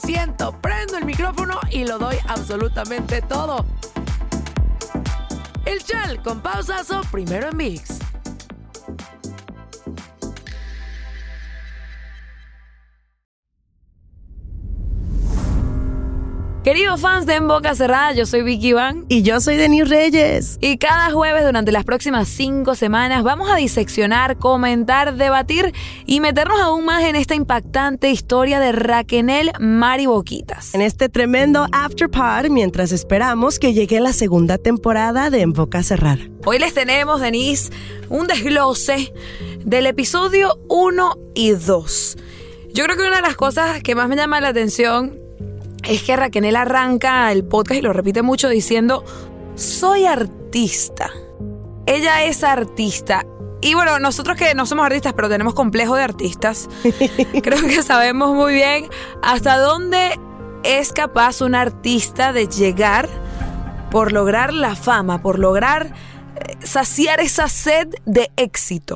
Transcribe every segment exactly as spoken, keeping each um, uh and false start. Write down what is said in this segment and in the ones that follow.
siento, prendo el micrófono y lo doy absolutamente todo. El Chal con Pausazo, primero en Mix. Queridos fans de En Boca Cerrada, yo soy Vicky Van. Y yo soy Denise Reyes. Y cada jueves durante las próximas cinco semanas vamos a diseccionar, comentar, debatir y meternos aún más en esta impactante historia de Raquenel Mari Boquitas. En este tremendo afterpod, mientras esperamos que llegue la segunda temporada de En Boca Cerrada. Hoy les tenemos, Denise, un desglose del episodio uno y dos. Yo creo que una de las cosas que más me llama la atención es que Raquenel arranca el podcast y lo repite mucho diciendo: soy artista. Ella es artista. Y bueno, nosotros que no somos artistas, pero tenemos complejo de artistas, creo que sabemos muy bien hasta dónde es capaz un artista de llegar por lograr la fama, por lograr saciar esa sed de éxito.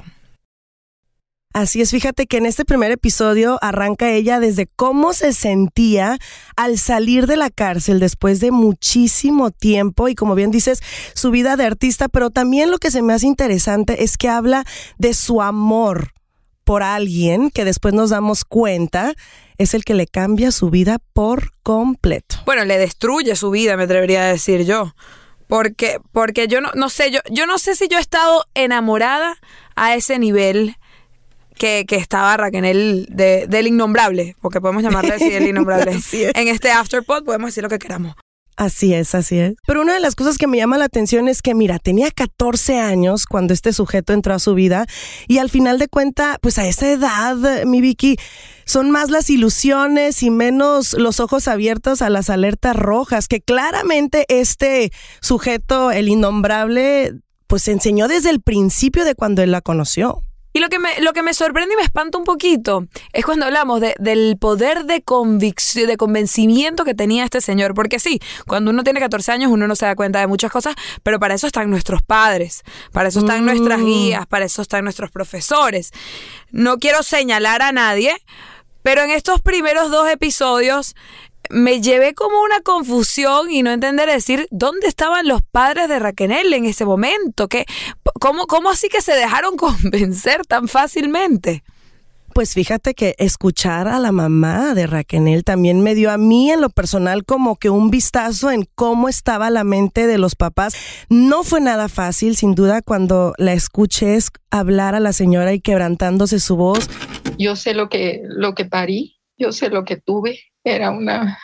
Así es, fíjate que en este primer episodio arranca ella desde cómo se sentía al salir de la cárcel después de muchísimo tiempo y, como bien dices, su vida de artista, pero también lo que se me hace interesante es que habla de su amor por alguien que después nos damos cuenta es el que le cambia su vida por completo. Bueno, le destruye su vida, me atrevería a decir yo. Porque, porque yo no, no sé, yo, yo no sé si yo he estado enamorada a ese nivel Que, que estaba Raquenel de, del innombrable, porque podemos llamarle así el innombrable. En este afterpod podemos decir lo que queramos. Así es, así es. Pero una de las cosas que me llama la atención es que, mira, tenía catorce años cuando este sujeto entró a su vida y al final de cuentas, pues a esa edad, mi Vicky, son más las ilusiones y menos los ojos abiertos a las alertas rojas, que claramente este sujeto, el innombrable, pues enseñó desde el principio de cuando él la conoció. Y lo que me, lo que me sorprende y me espanta un poquito es cuando hablamos de, del poder de convicción, de convencimiento que tenía este señor. Porque sí, cuando uno tiene catorce años uno no se da cuenta de muchas cosas, pero para eso están nuestros padres, para eso están mm. nuestras guías, para eso están nuestros profesores. No quiero señalar a nadie, pero en estos primeros dos episodios me llevé como una confusión y no entender decir dónde estaban los padres de Raquenel en ese momento. ¿Qué, cómo, ¿Cómo así que se dejaron convencer tan fácilmente? Pues fíjate que escuchar a la mamá de Raquenel también me dio a mí en lo personal como que un vistazo en cómo estaba la mente de los papás. No fue nada fácil, sin duda, cuando la escuché hablar a la señora y quebrantándose su voz. Yo sé lo que, lo que parí, yo sé lo que tuve. Era una,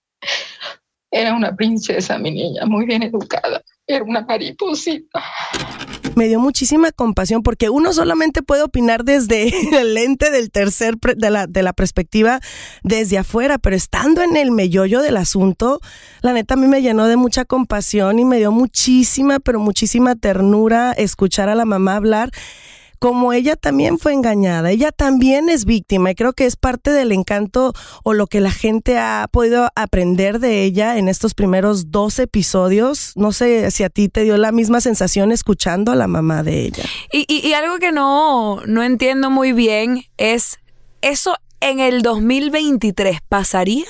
era una princesa, mi niña, muy bien educada. Era una mariposita. Me dio muchísima compasión porque uno solamente puede opinar desde el lente del tercer, de la, de la perspectiva desde afuera, pero estando en el meollo del asunto, la neta a mí me llenó de mucha compasión y me dio muchísima, pero muchísima ternura escuchar a la mamá hablar. Como ella también fue engañada, ella también es víctima y creo que es parte del encanto o lo que la gente ha podido aprender de ella en estos primeros dos episodios. No sé si a ti te dio la misma sensación escuchando a la mamá de ella. Y, y, y algo que no, no entiendo muy bien es, ¿eso en el dos mil veintitrés pasaría?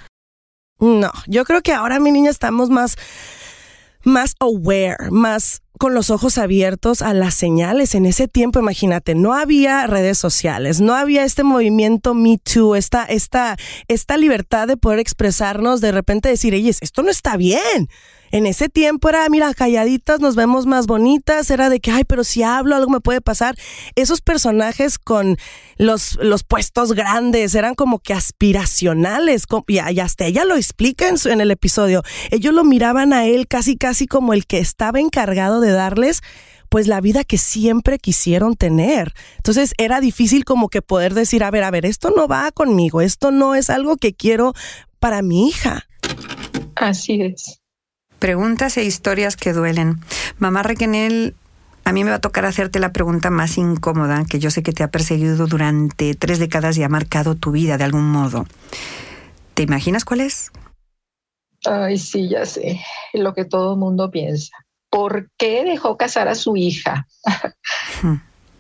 No, yo creo que ahora, mi niña, estamos más, más aware, más con los ojos abiertos a las señales. En ese tiempo, imagínate, no había redes sociales, no había este movimiento Me Too, esta, esta, esta libertad de poder expresarnos, de repente decir, oye, esto no está bien. En ese tiempo era, mira, calladitas, nos vemos más bonitas, era de que, ay, pero si hablo, algo me puede pasar. Esos personajes con los, los puestos grandes eran como que aspiracionales, y hasta ella lo explica en, su, en el episodio. Ellos lo miraban a él casi, casi como el que estaba encargado de darles pues la vida que siempre quisieron tener. Entonces era difícil como que poder decir, a ver, a ver, esto no va conmigo, esto no es algo que quiero para mi hija. Así es. Preguntas e historias que duelen. Mamá Raquenel, a mí me va a tocar hacerte la pregunta más incómoda, que yo sé que te ha perseguido durante tres décadas y ha marcado tu vida de algún modo. ¿Te imaginas cuál es? Ay, sí, ya sé. Lo que todo el mundo piensa. ¿Por qué dejó casar a su hija?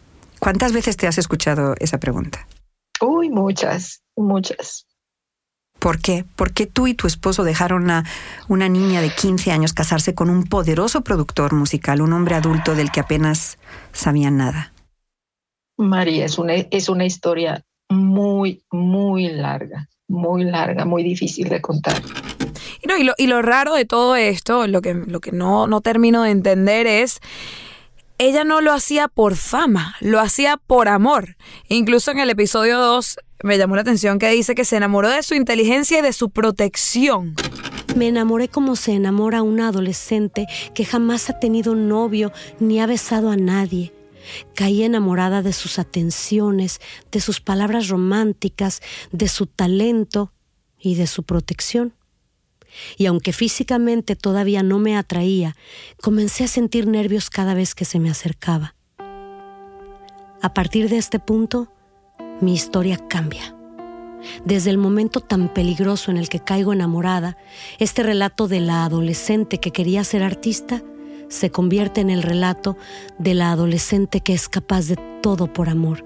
¿Cuántas veces te has escuchado esa pregunta? Uy, muchas, muchas. ¿Por qué? ¿Por qué tú y tu esposo dejaron a una niña de quince años casarse con un poderoso productor musical, un hombre adulto del que apenas sabían nada? María, es una, es una historia muy, muy larga, muy larga, muy difícil de contar. Y, no, y, lo, y lo raro de todo esto, lo que, lo que no, no termino de entender es, ella no lo hacía por fama, lo hacía por amor. Incluso en el episodio dos me llamó la atención que dice que se enamoró de su inteligencia y de su protección. Me enamoré como se enamora una adolescente que jamás ha tenido novio ni ha besado a nadie. Caí enamorada de sus atenciones, de sus palabras románticas, de su talento y de su protección. Y aunque físicamente todavía no me atraía, comencé a sentir nervios cada vez que se me acercaba. A partir de este punto, mi historia cambia. Desde el momento tan peligroso en el que caigo enamorada, este relato de la adolescente que quería ser artista se convierte en el relato de la adolescente que es capaz de todo por amor.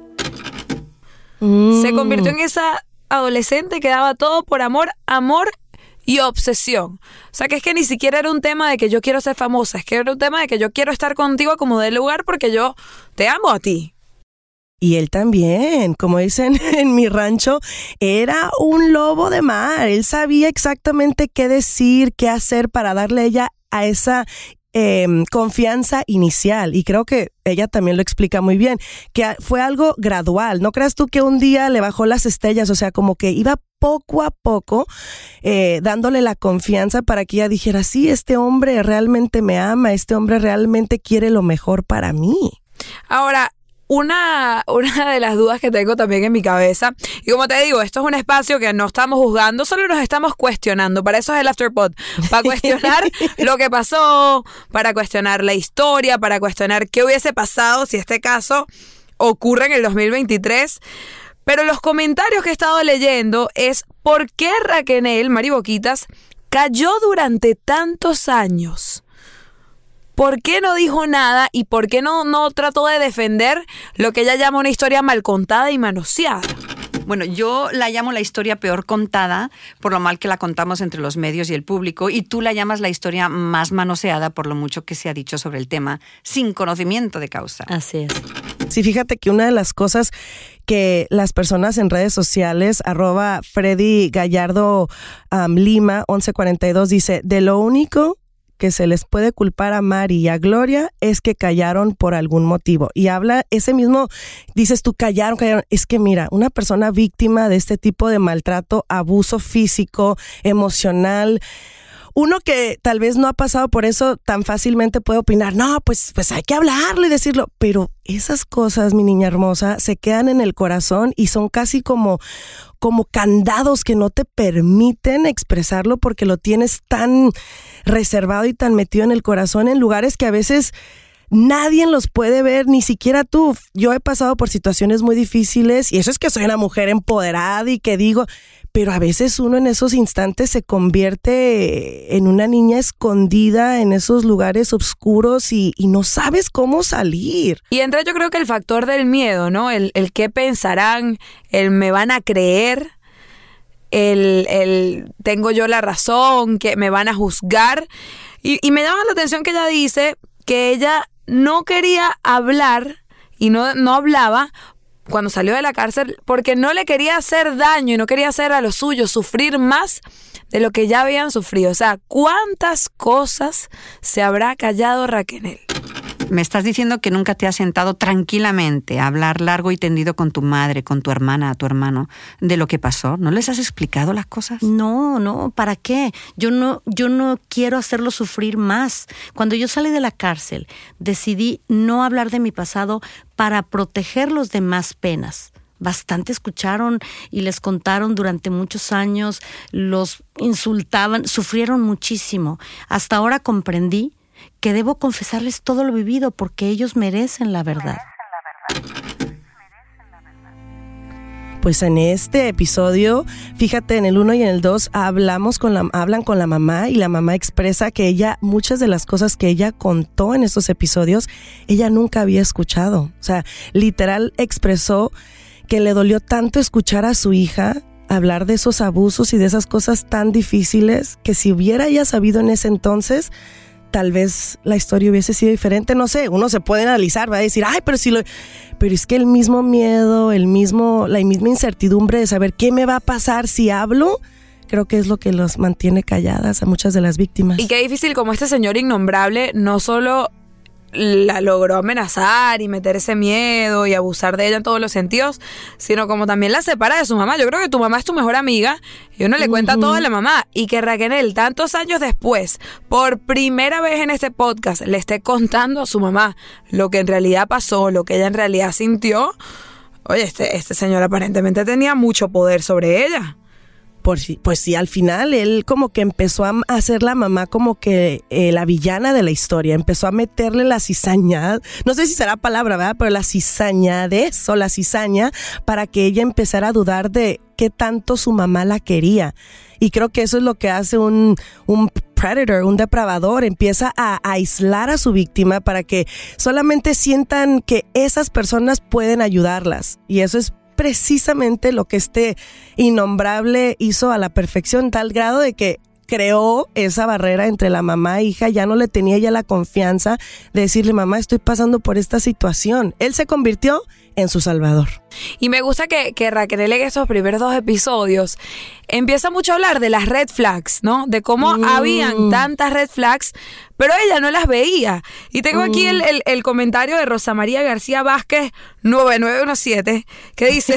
Mm. Se convirtió en esa adolescente que daba todo por amor, amor y obsesión. O sea, que es que ni siquiera era un tema de que yo quiero ser famosa, es que era un tema de que yo quiero estar contigo como de lugar porque yo te amo a ti. Y él también, como dicen en mi rancho, era un lobo de mar. Él sabía exactamente qué decir, qué hacer para darle a ella a esa eh, confianza inicial. Y creo que ella también lo explica muy bien, que fue algo gradual. No creas tú que un día le bajó las estrellas, o sea, como que iba poco a poco eh, dándole la confianza para que ella dijera, sí, este hombre realmente me ama, este hombre realmente quiere lo mejor para mí. Ahora, Una, una de las dudas que tengo también en mi cabeza, y como te digo, esto es un espacio que no estamos juzgando, solo nos estamos cuestionando. Para eso es el Afterpod, para cuestionar lo que pasó, para cuestionar la historia, para cuestionar qué hubiese pasado si este caso ocurre en el dos mil veintitrés. Pero los comentarios que he estado leyendo es ¿por qué Raquenel, Mari Boquitas, cayó durante tantos años? ¿Por qué no dijo nada y por qué no, no trató de defender lo que ella llama una historia mal contada y manoseada? Bueno, yo la llamo la historia peor contada por lo mal que la contamos entre los medios y el público, y tú la llamas la historia más manoseada por lo mucho que se ha dicho sobre el tema sin conocimiento de causa. Así es. Sí, fíjate que una de las cosas que las personas en redes sociales, arroba Freddy Gallardo um, Lima once cuarenta y dos, dice, de lo único que se les puede culpar a Mari y a Gloria es que callaron por algún motivo. Y habla ese mismo, dices tú, callaron, callaron. Es que mira, una persona víctima de este tipo de maltrato, abuso físico, emocional, uno que tal vez no ha pasado por eso tan fácilmente puede opinar, no, pues, pues hay que hablarlo y decirlo, pero esas cosas, mi niña hermosa, se quedan en el corazón y son casi como, como candados que no te permiten expresarlo porque lo tienes tan reservado y tan metido en el corazón en lugares que a veces nadie los puede ver, ni siquiera tú. Yo he pasado por situaciones muy difíciles y eso es que soy una mujer empoderada y que digo, pero a veces uno en esos instantes se convierte en una niña escondida en esos lugares oscuros y, y no sabes cómo salir. Y entra yo creo que el factor del miedo, ¿no? El, el qué pensarán, el me van a creer, el, el tengo yo la razón, que me van a juzgar. Y, y me llama la atención que ella dice que ella no quería hablar y no, no hablaba cuando salió de la cárcel porque no le quería hacer daño y no quería hacer a los suyos sufrir más de lo que ya habían sufrido. O sea, ¿cuántas cosas se habrá callado Raquenel? Me estás diciendo que nunca te has sentado tranquilamente a hablar largo y tendido con tu madre, con tu hermana, tu hermano, de lo que pasó. ¿No les has explicado las cosas? No, no, ¿para qué? Yo no, yo no quiero hacerlo sufrir más. Cuando yo salí de la cárcel, decidí no hablar de mi pasado para protegerlos de más penas. Bastante escucharon y les contaron durante muchos años, los insultaban, sufrieron muchísimo. Hasta ahora comprendí que debo confesarles todo lo vivido porque ellos merecen la verdad. Pues en este episodio, fíjate, en el uno y en el dos hablamos con la, hablan con la mamá y la mamá expresa que ella, muchas de las cosas que ella contó en estos episodios, ella nunca había escuchado. O sea, literal expresó que le dolió tanto escuchar a su hija hablar de esos abusos y de esas cosas tan difíciles que si hubiera ella sabido en ese entonces, tal vez la historia hubiese sido diferente. No sé, uno se puede analizar, va a decir, ay, pero si lo... Pero es que el mismo miedo, el mismo, la misma incertidumbre de saber qué me va a pasar si hablo, creo que es lo que los mantiene calladas a muchas de las víctimas. Y qué difícil como este señor innombrable no solo la logró amenazar y meter ese miedo y abusar de ella en todos los sentidos, sino como también la separa de su mamá. Yo creo que tu mamá es tu mejor amiga y uno le cuenta uh-huh. todo a la mamá, y que Raquel tantos años después, por primera vez en este podcast, le esté contando a su mamá lo que en realidad pasó, lo que ella en realidad sintió. Oye, este, este señor aparentemente tenía mucho poder sobre ella. Por, pues sí, al final él como que empezó a hacer la mamá como que eh, la villana de la historia, empezó a meterle la cizaña, no sé si será palabra, ¿verdad? Pero la cizaña de eso, la cizaña, para que ella empezara a dudar de qué tanto su mamá la quería. Y creo que eso es lo que hace un, un predator, un depredador, empieza a, a aislar a su víctima para que solamente sientan que esas personas pueden ayudarlas. Y eso es precisamente lo que este innombrable hizo a la perfección, tal grado de que creó esa barrera entre la mamá e hija. Ya no le tenía ya la confianza de decirle, mamá, estoy pasando por esta situación. Él se convirtió en su salvador. Y me gusta que, que Raquel en estos primeros dos episodios empieza mucho a hablar de las red flags, ¿no? De cómo mm. habían tantas red flags, pero ella no las veía. Y tengo mm. aquí el, el, el comentario de Rosa María García Vázquez nueve nueve uno siete, que dice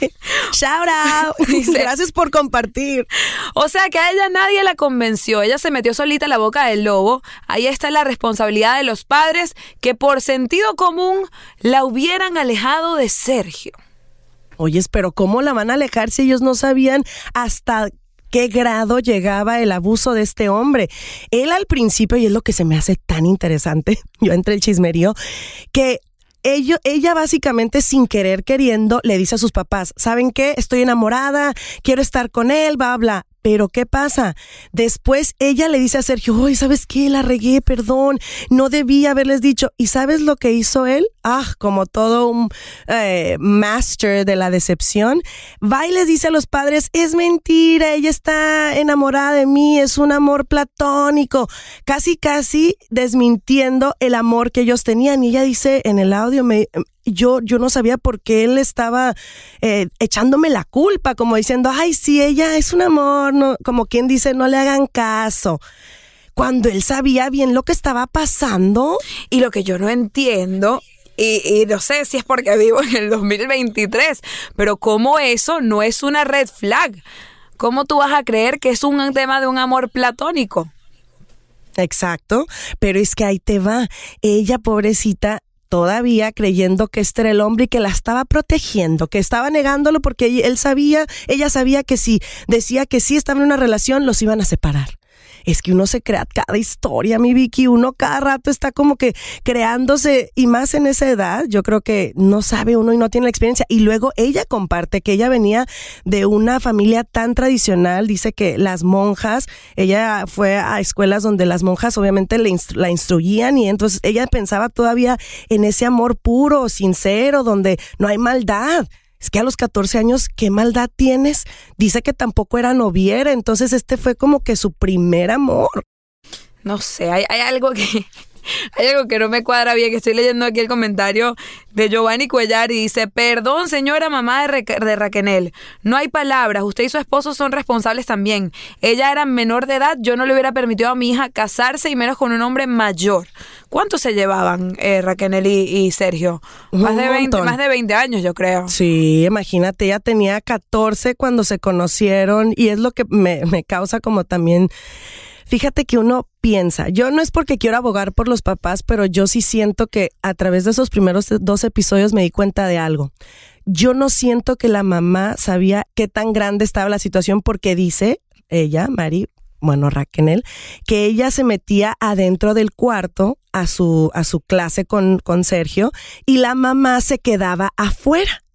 shout out, dice, gracias por compartir. O sea que a ella nadie la convenció, ella se metió solita en la boca del lobo. Ahí está la responsabilidad de los padres, que por sentido común la hubieran alejado de Sergio. Oye, pero ¿cómo la van a alejar si ellos no sabían hasta qué grado llegaba el abuso de este hombre? Él al principio, y es lo que se me hace tan interesante, yo entre el chismerío, que Ello, ella básicamente sin querer queriendo le dice a sus papás, ¿saben qué? Estoy enamorada, quiero estar con él, bla, bla. Pero ¿qué pasa? Después ella le dice a Sergio, oye, ¿sabes qué? La regué, perdón, no debí haberles dicho. ¿Y sabes lo que hizo él? Ah, como todo un eh, master de la decepción. Va y les dice a los padres, es mentira, ella está enamorada de mí, es un amor platónico. Casi, casi desmintiendo el amor que ellos tenían. Y ella dice en el audio, me... Yo, yo no sabía por qué él estaba eh, echándome la culpa, como diciendo, ay, sí, ella es un amor, no, como quien dice, no le hagan caso. Cuando él sabía bien lo que estaba pasando. Y lo que yo no entiendo, y, y no sé si es porque vivo en el dos mil veintitrés, pero cómo eso no es una red flag. ¿Cómo tú vas a creer que es un tema de un amor platónico? Exacto, pero es que ahí te va. Ella, pobrecita, todavía creyendo que este era el hombre y que la estaba protegiendo, que estaba negándolo porque él sabía, ella sabía que si decía que sí estaba en una relación, los iban a separar. Es que uno se crea cada historia, mi Vicky, uno cada rato está como que creándose, y más en esa edad, yo creo que no sabe uno y no tiene la experiencia. Y luego ella comparte que ella venía de una familia tan tradicional, dice que las monjas, ella fue a escuelas donde las monjas obviamente le instru- la instruían, y entonces ella pensaba todavía en ese amor puro, sincero, donde no hay maldad. Es que a los catorce años, ¿qué maldad tienes? Dice que tampoco era noviera, entonces este fue como que su primer amor. No sé, hay, hay algo que... Hay algo que no me cuadra bien, que estoy leyendo aquí el comentario de Giovanni Cuellar y dice, perdón señora mamá de, Ra- de Raquel, no hay palabras, usted y su esposo son responsables también. Ella era menor de edad, yo no le hubiera permitido a mi hija casarse y menos con un hombre mayor. ¿Cuánto se llevaban eh, Raquel y, y Sergio? Más de, veinte, más de veinte años, yo creo. Sí, imagínate, ella tenía catorce cuando se conocieron, y es lo que me, me causa como también... Fíjate que uno piensa, yo no es porque quiero abogar por los papás, pero yo sí siento que a través de esos primeros dos episodios me di cuenta de algo. Yo no siento que la mamá sabía qué tan grande estaba la situación, porque dice ella, Mari, bueno, Raquel, que ella se metía adentro del cuarto a su, a su clase con, con Sergio, y la mamá se quedaba afuera.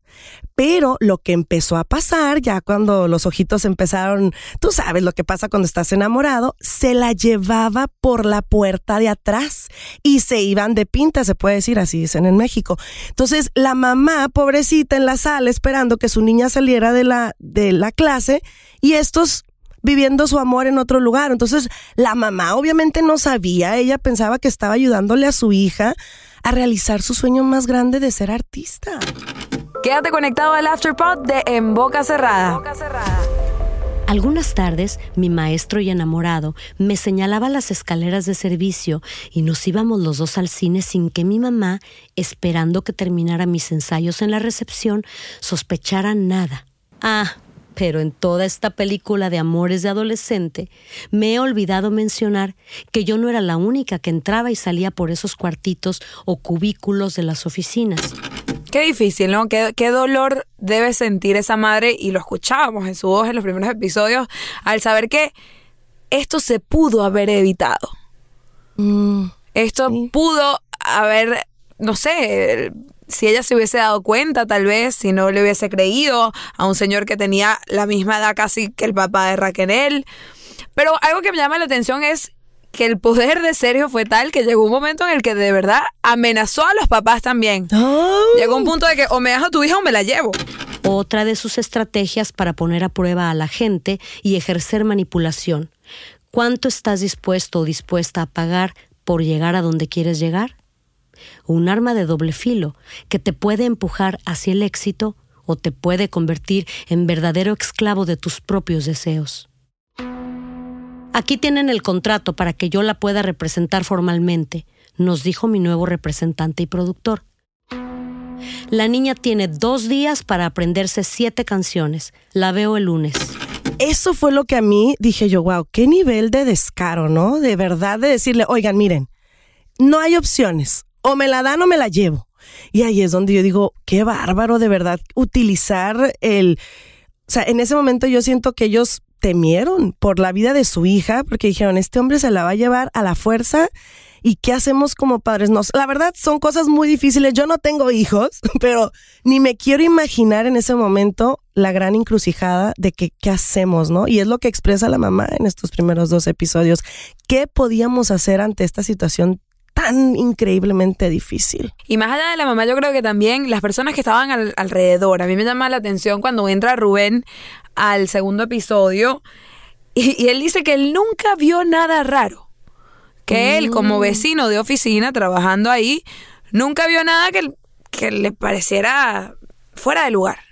pero lo que empezó a pasar ya cuando los ojitos empezaron, tú sabes lo que pasa cuando estás enamorado, se la llevaba por la puerta de atrás y se iban de pinta, se puede decir, así dicen en México. Entonces la mamá, pobrecita, en la sala esperando que su niña saliera de la, de la clase y estos viviendo su amor en otro lugar. Entonces la mamá obviamente no sabía, ella pensaba que estaba ayudándole a su hija a realizar su sueño más grande de ser artista. Quédate conectado al Afterpod de En Boca Cerrada. Algunas tardes, mi maestro y enamorado me señalaba las escaleras de servicio y nos íbamos los dos al cine sin que mi mamá, esperando que terminara mis ensayos en la recepción, sospechara nada. Ah, pero en toda esta película de amores de adolescente, me he olvidado mencionar que yo no era la única que entraba y salía por esos cuartitos o cubículos de las oficinas. Qué difícil, ¿no? Qué, qué dolor debe sentir esa madre, y lo escuchábamos en su voz en los primeros episodios, al saber que esto se pudo haber evitado. Mm, esto sí. pudo haber, no sé, si ella se hubiese dado cuenta, tal vez, si no le hubiese creído a un señor que tenía la misma edad casi que el papá de Raquel. Pero algo que me llama la atención es que el poder de Sergio fue tal que llegó un momento en el que de verdad amenazó a los papás también. Oh. Llegó un punto de que o me das a tu hija o me la llevo. Otra de sus estrategias para poner a prueba a la gente y ejercer manipulación. ¿Cuánto estás dispuesto o dispuesta a pagar por llegar a donde quieres llegar? Un arma de doble filo que te puede empujar hacia el éxito o te puede convertir en verdadero esclavo de tus propios deseos. Aquí tienen el contrato para que yo la pueda representar formalmente, nos dijo mi nuevo representante y productor. La niña tiene dos días para aprenderse siete canciones. La veo el lunes. Eso fue lo que a mí dije yo, wow, qué nivel de descaro, ¿no? De verdad, de decirle, oigan, miren, no hay opciones. O me la dan o me la llevo. Y ahí es donde yo digo, qué bárbaro de verdad utilizar el... O sea, en ese momento yo siento que ellos temieron por la vida de su hija, porque dijeron, este hombre se la va a llevar a la fuerza. ¿Y qué hacemos como padres? No, la verdad son cosas muy difíciles. Yo no tengo hijos, pero ni me quiero imaginar en ese momento la gran encrucijada de que qué hacemos, ¿no? Y es lo que expresa la mamá en estos primeros dos episodios. ¿Qué podíamos hacer ante esta situación tan increíblemente difícil? Y más allá de la mamá, yo creo que también las personas que estaban al, alrededor. A mí me llama la atención cuando entra Rubén al segundo episodio y, y él dice que él nunca vio nada raro. Que él, como vecino de oficina, trabajando ahí, nunca vio nada que, que le pareciera fuera de lugar.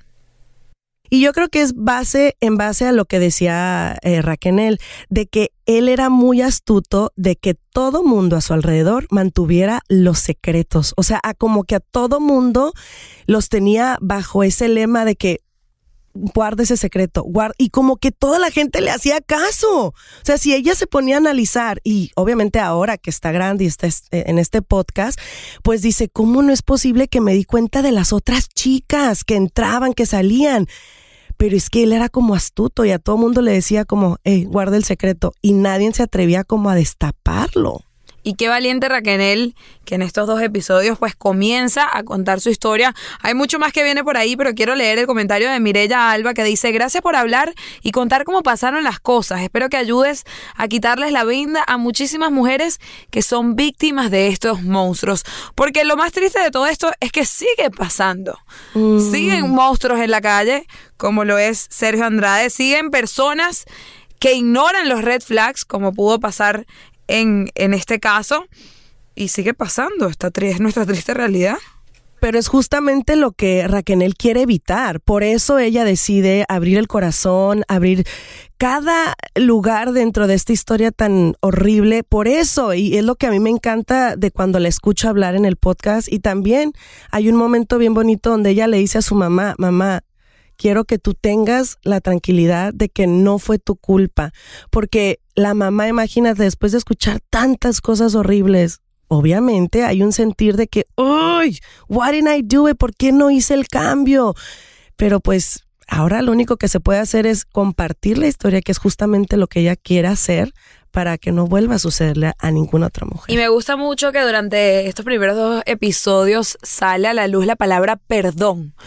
Y yo creo que es base en base a lo que decía eh, Raquel, de que él era muy astuto, de que todo mundo a su alrededor mantuviera los secretos. O sea, a como que a todo mundo los tenía bajo ese lema de que guarda ese secreto, guarda, y como que toda la gente le hacía caso. O sea, si ella se ponía a analizar, y obviamente ahora que está grande y está en este podcast, pues dice, ¿cómo no es posible que me di cuenta de las otras chicas que entraban, que salían? Pero es que él era como astuto y a todo mundo le decía como, hey, guarda el secreto, y nadie se atrevía como a destaparlo. Y qué valiente Raquel, que en estos dos episodios pues comienza a contar su historia. Hay mucho más que viene por ahí, pero quiero leer el comentario de Mireya Alba, que dice, gracias por hablar y contar cómo pasaron las cosas. Espero que ayudes a quitarles la venda a muchísimas mujeres que son víctimas de estos monstruos. Porque lo más triste de todo esto es que sigue pasando. Mm. Siguen monstruos en la calle, como lo es Sergio Andrade. Siguen personas que ignoran los red flags, como pudo pasar En, en este caso, y sigue pasando. Esta tri- es nuestra triste realidad. Pero es justamente lo que Raquel quiere evitar. Por eso ella decide abrir el corazón, abrir cada lugar dentro de esta historia tan horrible. Por eso, y es lo que a mí me encanta de cuando la escucho hablar en el podcast. Y también hay un momento bien bonito donde ella le dice a su mamá, mamá, quiero que tú tengas la tranquilidad de que no fue tu culpa. Porque la mamá, imagínate, después de escuchar tantas cosas horribles, obviamente hay un sentir de que, ¡ay! What didn't I do? ¿Por qué no hice el cambio? Pero pues ahora lo único que se puede hacer es compartir la historia, que es justamente lo que ella quiere hacer para que no vuelva a sucederle a ninguna otra mujer. Y me gusta mucho que durante estos primeros dos episodios sale a la luz la palabra perdón.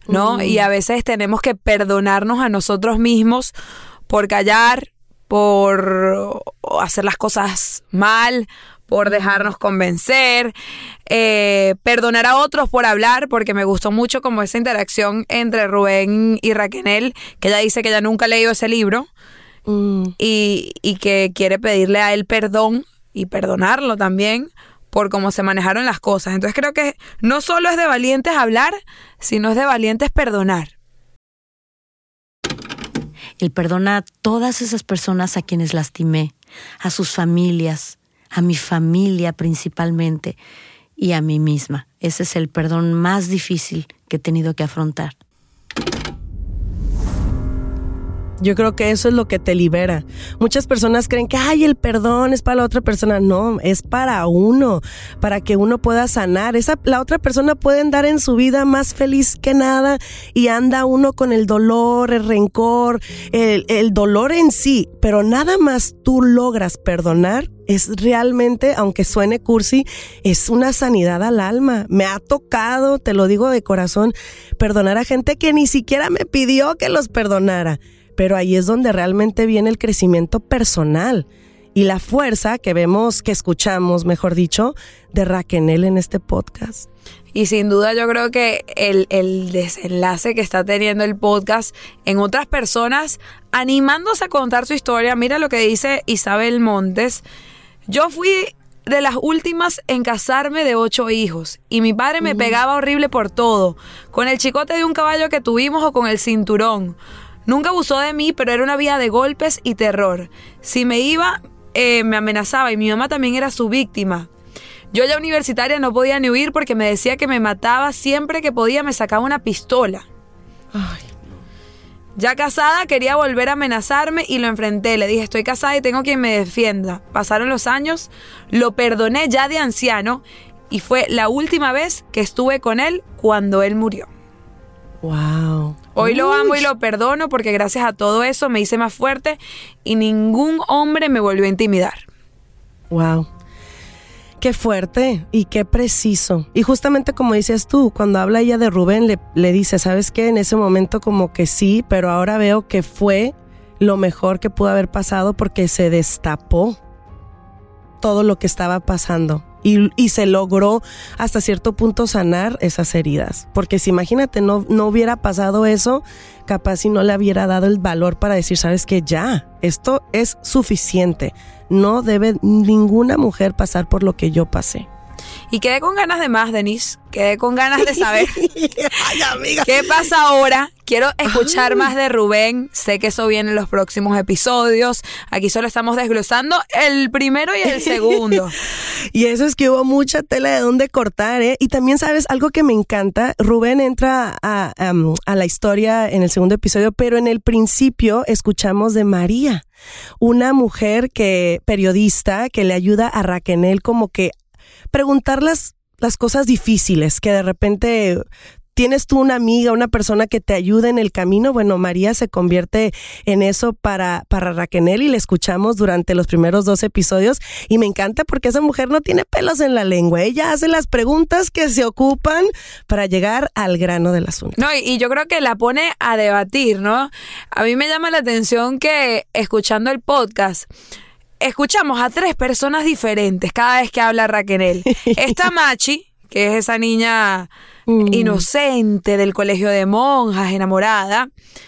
¿no? Mm. Y a veces tenemos que perdonarnos a nosotros mismos por callar, por hacer las cosas mal, por dejarnos convencer, eh, perdonar a otros por hablar, porque me gustó mucho como esa interacción entre Rubén y Raquel, que ella dice que ella nunca ha leído ese libro mm. y, y que quiere pedirle a él perdón y perdonarlo también por cómo se manejaron las cosas. Entonces creo que no solo es de valientes hablar, sino es de valientes perdonar. El perdona a todas esas personas a quienes lastimé, a sus familias, a mi familia principalmente y a mí misma. Ese es el perdón más difícil que he tenido que afrontar. Yo creo que eso es lo que te libera. Muchas personas creen que ay, el perdón es para la otra persona. No, es para uno, para que uno pueda sanar. Esa, la otra persona puede andar en su vida más feliz que nada y anda uno con el dolor, el rencor, el, el dolor en sí, pero nada más tú logras perdonar. Es realmente, aunque suene cursi, es una sanidad al alma. Me ha tocado, te lo digo de corazón, perdonar a gente que ni siquiera me pidió que los perdonara. Pero ahí es donde realmente viene el crecimiento personal y la fuerza que vemos, que escuchamos, mejor dicho, de Raquel en este podcast. Y sin duda yo creo que el, el desenlace que está teniendo el podcast en otras personas, animándose a contar su historia. Mira lo que dice Isabel Montes. Yo fui de las últimas en casarme de ocho hijos y mi padre me uh-huh. pegaba horrible por todo, con el chicote de un caballo que tuvimos o con el cinturón. Nunca abusó de mí, pero era una vida de golpes y terror. Si me iba, eh, me amenazaba y mi mamá también era su víctima. Yo ya universitaria no podía ni huir porque me decía que me mataba siempre que podía, me sacaba una pistola. Ay. Ya casada quería volver a amenazarme y lo enfrenté. Le dije, estoy casada y tengo quien me defienda. Pasaron los años, lo perdoné ya de anciano y fue la última vez que estuve con él cuando él murió. Wow. Hoy Uy. lo amo y lo perdono porque gracias a todo eso me hice más fuerte y ningún hombre me volvió a intimidar. Wow. Qué fuerte y qué preciso. Y justamente como dices tú, cuando habla ella de Rubén, le, le dice, ¿sabes qué? En ese momento como que sí, pero ahora veo que fue lo mejor que pudo haber pasado porque se destapó todo lo que estaba pasando. Y, y se logró hasta cierto punto sanar esas heridas. Porque si imagínate, no, no hubiera pasado eso, capaz si no le hubiera dado el valor para decir, ¿sabes qué? Ya, esto es suficiente. No debe ninguna mujer pasar por lo que yo pasé. Y quedé con ganas de más, Denise. Quedé con ganas de saber Ay, amiga. qué pasa ahora. Quiero escuchar Ay. más de Rubén. Sé que eso viene en los próximos episodios. Aquí solo estamos desglosando el primero y el segundo. Y eso es que hubo mucha tela de dónde cortar, ¿eh? Y también, ¿sabes? Algo que me encanta. Rubén entra a, a, a la historia en el segundo episodio, pero en el principio escuchamos de María, una mujer que periodista que le ayuda a Raquel como que preguntar las, las cosas difíciles, que de repente tienes tú una amiga, una persona que te ayuda en el camino. Bueno, María se convierte en eso para, para Raquel y la escuchamos durante los primeros dos episodios y me encanta porque esa mujer no tiene pelos en la lengua. Ella hace las preguntas que se ocupan para llegar al grano del asunto. No, y, y yo creo que la pone a debatir, ¿no? A mí me llama la atención que escuchando el podcast escuchamos a tres personas diferentes cada vez que habla Raquel. Está Machi, que es esa niña mm. inocente del colegio de monjas, enamorada.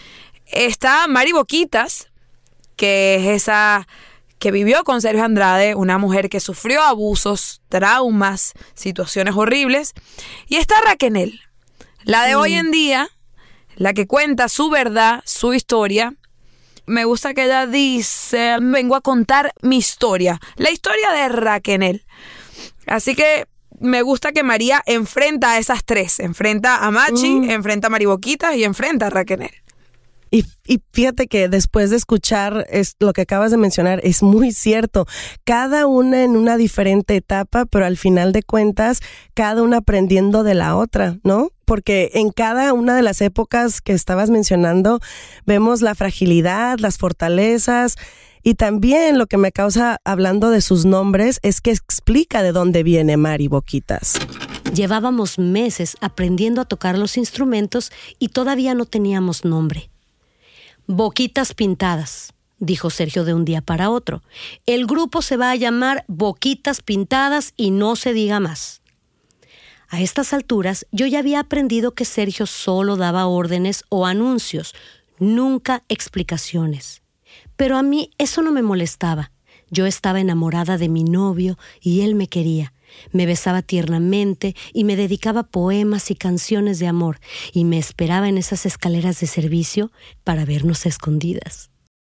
Está Mari Boquitas, que es esa que vivió con Sergio Andrade, una mujer que sufrió abusos, traumas, situaciones horribles. Y está Raquel, la de mm. hoy en día, la que cuenta su verdad, su historia. Me gusta que ella dice, vengo a contar mi historia, la historia de Raquel. Así que me gusta que María enfrenta a esas tres, enfrenta a Machi, mm. enfrenta a Mari Boquitas y enfrenta a Raquel. Y, y fíjate que después de escuchar es, lo que acabas de mencionar, es muy cierto. Cada una en una diferente etapa, pero al final de cuentas, cada una aprendiendo de la otra, ¿no? Porque en cada una de las épocas que estabas mencionando, vemos la fragilidad, las fortalezas, y también lo que me causa hablando de sus nombres es que explica de dónde viene Mari Boquitas. Llevábamos meses aprendiendo a tocar los instrumentos y todavía no teníamos nombre. Boquitas Pintadas, dijo Sergio de un día para otro. El grupo se va a llamar Boquitas Pintadas y no se diga más. A estas alturas yo ya había aprendido que Sergio solo daba órdenes o anuncios, nunca explicaciones. Pero a mí eso no me molestaba. Yo estaba enamorada de mi novio y él me quería. Me besaba tiernamente y me dedicaba poemas y canciones de amor y me esperaba en esas escaleras de servicio para vernos a escondidas.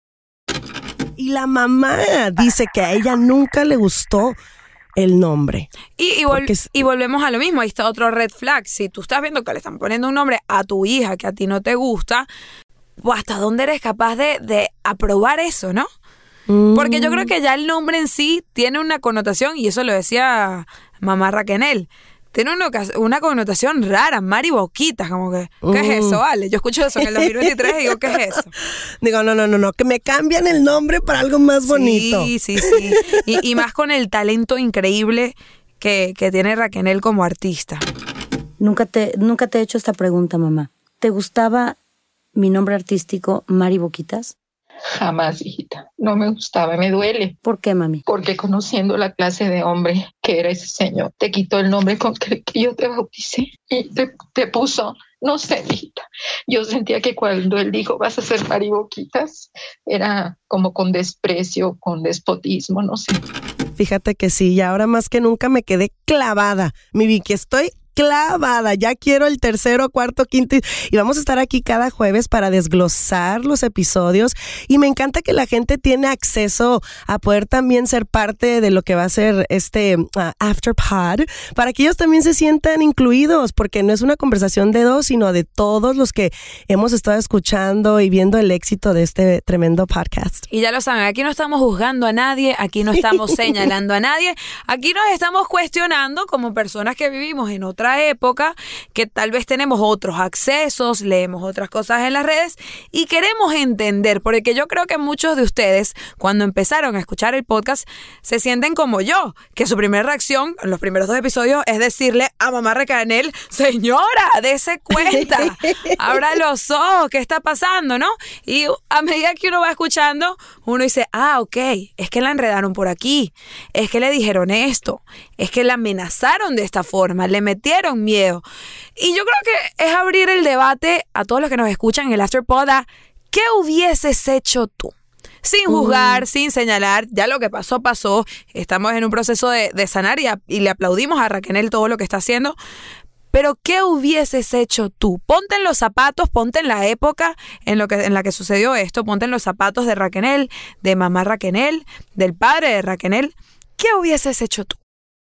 Y la mamá dice que a ella nunca le gustó el nombre. Y, y, vol- es... y volvemos a lo mismo, ahí está otro red flag. Si tú estás viendo que le están poniendo un nombre a tu hija que a ti no te gusta, pues ¿hasta dónde eres capaz de, de aprobar eso, no? Porque yo creo que ya el nombre en sí tiene una connotación, y eso lo decía mamá Raquenel, tiene una, una connotación rara, Mari Boquitas, como que, ¿qué mm. es eso, vale? Yo escucho eso en el dos mil veintitrés y digo, ¿qué es eso? Digo, no, no, no, no, que me cambian el nombre para algo más bonito. Sí, sí, sí, y, y más con el talento increíble que, que tiene Raquenel como artista. Nunca te, nunca te he hecho esta pregunta, mamá. ¿Te gustaba mi nombre artístico, Mari Boquitas? Jamás, hijita. No me gustaba, me duele. ¿Por qué, mami? Porque conociendo la clase de hombre que era ese señor, te quitó el nombre con que, que yo te bauticé y te, te puso, no sé, hijita. Yo sentía que cuando él dijo, vas a ser Mari Boquitas, era como con desprecio, con despotismo, no sé. Fíjate que sí, y ahora más que nunca me quedé clavada. Mi Vicky, estoy clavada, ya quiero el tercero, cuarto, quinto y vamos a estar aquí cada jueves para desglosar los episodios y me encanta que la gente tiene acceso a poder también ser parte de lo que va a ser este uh, After Pod, para que ellos también se sientan incluidos, porque no es una conversación de dos, sino de todos los que hemos estado escuchando y viendo el éxito de este tremendo podcast. Y ya lo saben, aquí no estamos juzgando a nadie, aquí no estamos señalando a nadie, aquí nos estamos cuestionando como personas que vivimos en otra época, que tal vez tenemos otros accesos, leemos otras cosas en las redes y queremos entender, porque yo creo que muchos de ustedes cuando empezaron a escuchar el podcast se sienten como yo, que su primera reacción en los primeros dos episodios es decirle a mamá Raquenel, señora, dése cuenta, abra los ojos, ¿qué está pasando, no? Y a medida que uno va escuchando, uno dice, ah, ok, es que la enredaron por aquí, es que le dijeron esto, es que la amenazaron de esta forma, le metieron miedo. Y yo creo que es abrir el debate a todos los que nos escuchan en el Afterpod a ¿qué hubieses hecho tú? Sin juzgar, mm. sin señalar, ya lo que pasó, pasó. Estamos en un proceso de, de sanar y, a, y le aplaudimos a Raquenel todo lo que está haciendo. Pero ¿qué hubieses hecho tú? Ponte en los zapatos, ponte en la época en, lo que, en la que sucedió esto, ponte en los zapatos de Raquenel, de mamá Raquenel, del padre de Raquenel. ¿Qué hubieses hecho tú?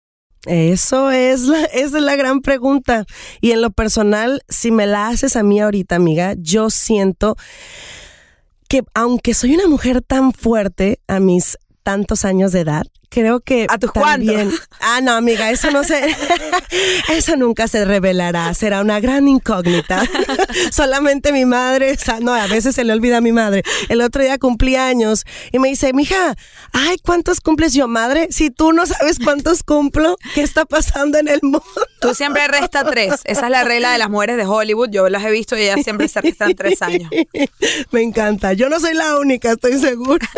Eso es la, esa es la gran pregunta. Y en lo personal, si me la haces a mí ahorita, amiga, yo siento que aunque soy una mujer tan fuerte a mis tantos años de edad, creo que ¿a tus también... cuántos? Ah, no, amiga, eso no se... eso nunca se revelará. Será una gran incógnita. Solamente mi madre... No, a veces se le olvida a mi madre. El otro día cumplí años y me dice, mija, ay, ¿cuántos cumples? Yo, madre, si tú no sabes cuántos cumplo, ¿qué está pasando en el mundo? Tú siempre resta tres. Esa es la regla de las mujeres de Hollywood. Yo las he visto y ellas siempre se restan tres años. Me encanta. Yo no soy la única, estoy segura.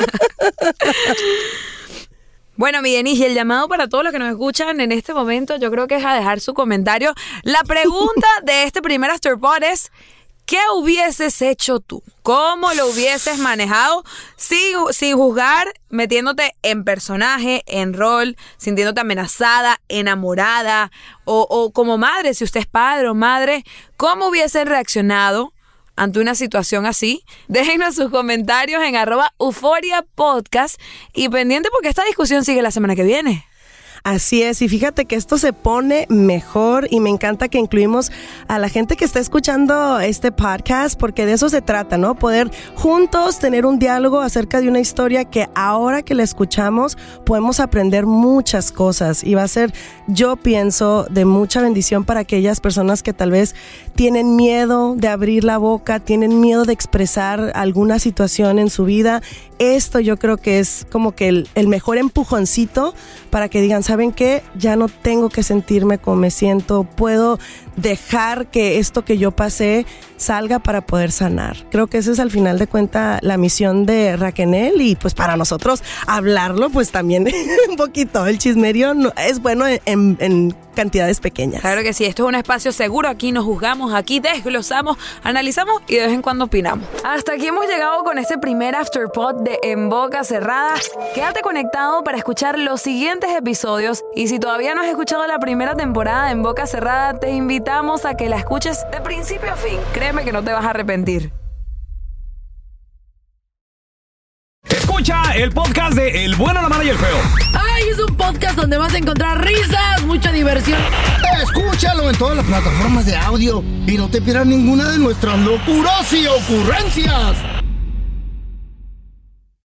Bueno, mi Denis, y el llamado para todos los que nos escuchan en este momento, yo creo que es a dejar su comentario. La pregunta de este primer Afterpod es, ¿qué hubieses hecho tú? ¿Cómo lo hubieses manejado? Sin, sin juzgar, metiéndote en personaje, en rol, sintiéndote amenazada, enamorada, o, o como madre, si usted es padre o madre, ¿cómo hubiesen reaccionado ante una situación así? Déjenos sus comentarios en arroba Euforia Podcast y pendiente porque esta discusión sigue la semana que viene. Así es, y fíjate que esto se pone mejor y me encanta que incluimos a la gente que está escuchando este podcast, porque de eso se trata, ¿no? Poder juntos tener un diálogo acerca de una historia que ahora que la escuchamos podemos aprender muchas cosas y va a ser, yo pienso, de mucha bendición para aquellas personas que tal vez tienen miedo de abrir la boca, tienen miedo de expresar alguna situación en su vida. Esto yo creo que es como que el, el mejor empujoncito para que digan, ¿saben qué? Ya no tengo que sentirme como me siento, puedo dejar que esto que yo pasé salga para poder sanar. Creo que esa es al final de cuentas la misión de Raquenel, y pues para nosotros hablarlo pues también un poquito, el chismerío no, es bueno en, en cantidades pequeñas. Claro que sí, esto es un espacio seguro, aquí nos juzgamos, aquí desglosamos, analizamos y de vez en cuando opinamos. Hasta aquí hemos llegado con este primer Afterpod de En Boca Cerrada. Quédate conectado para escuchar los siguientes episodios, y si todavía no has escuchado la primera temporada de En Boca Cerrada, te invitamos a que la escuches de principio a fin. Créeme que no te vas a arrepentir. Escucha el podcast de El Bueno, la Mala y el Feo. ¡Ay, es un podcast donde vas a encontrar risas, mucha diversión! Escúchalo en todas las plataformas de audio y no te pierdas ninguna de nuestras locuras y ocurrencias.